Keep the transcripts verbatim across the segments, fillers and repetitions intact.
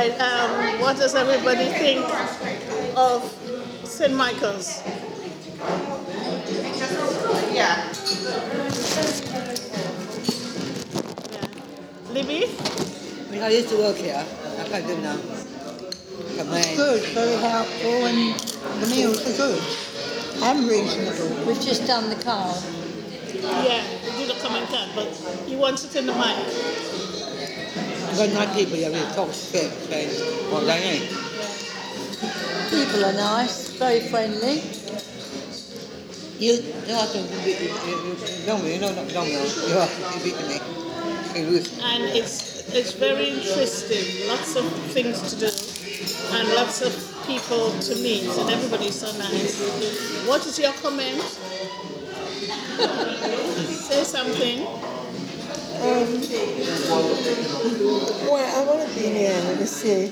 right. Um, what does everybody think of Saint Michael's? Yeah. Libby? I used to work here. I can't do now. It's good, very helpful, and the meals are good and reasonable. We've just done the card. Yeah, we do the comment card, but he wants it in the mic. I've got nice people here with talk shit, saying, what they need. People are nice, very friendly. You, you have to be, you, you, you know me, you know not know me, you have to be to me. And it's it's very interesting. Lots of things to do and lots of people to meet, and everybody's so nice. What is your comment? Say something. Um, well, I've only been here, let me see,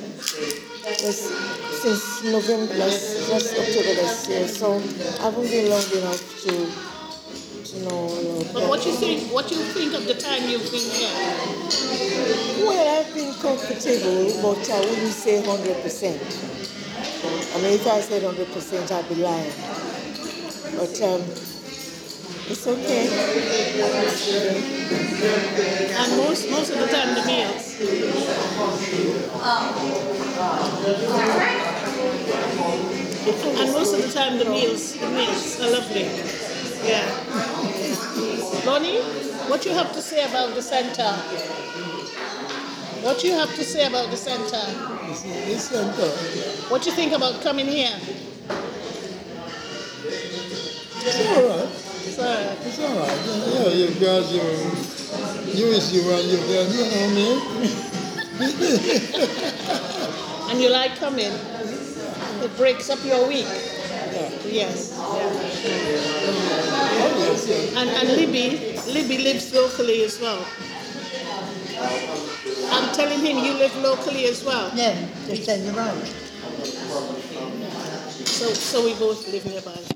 since November, last, last October last year, so I haven't been long enough to to know a lot. But what you think? What you think of the time you've been here? Well, I've been comfortable, but I wouldn't say one hundred percent. I mean, if I said one hundred percent, I'd be lying. But um, it's okay. And most most of the time the meals. And most of the time the meals the meals are lovely. Yeah. Lonnie, what you have to say about the center? What you have to say about the center? The center. What do you think about coming here? It's all right. It's all right. It's all right. Yeah, you've got your, you is you and you've got, you know what I mean? And you like coming? It breaks up your week. Yeah. Yes. Yeah. Oh, yes, yeah. And and Libby, Libby lives locally as well. I'm telling him you live locally as well. Yeah, just down the road. So so we both live nearby.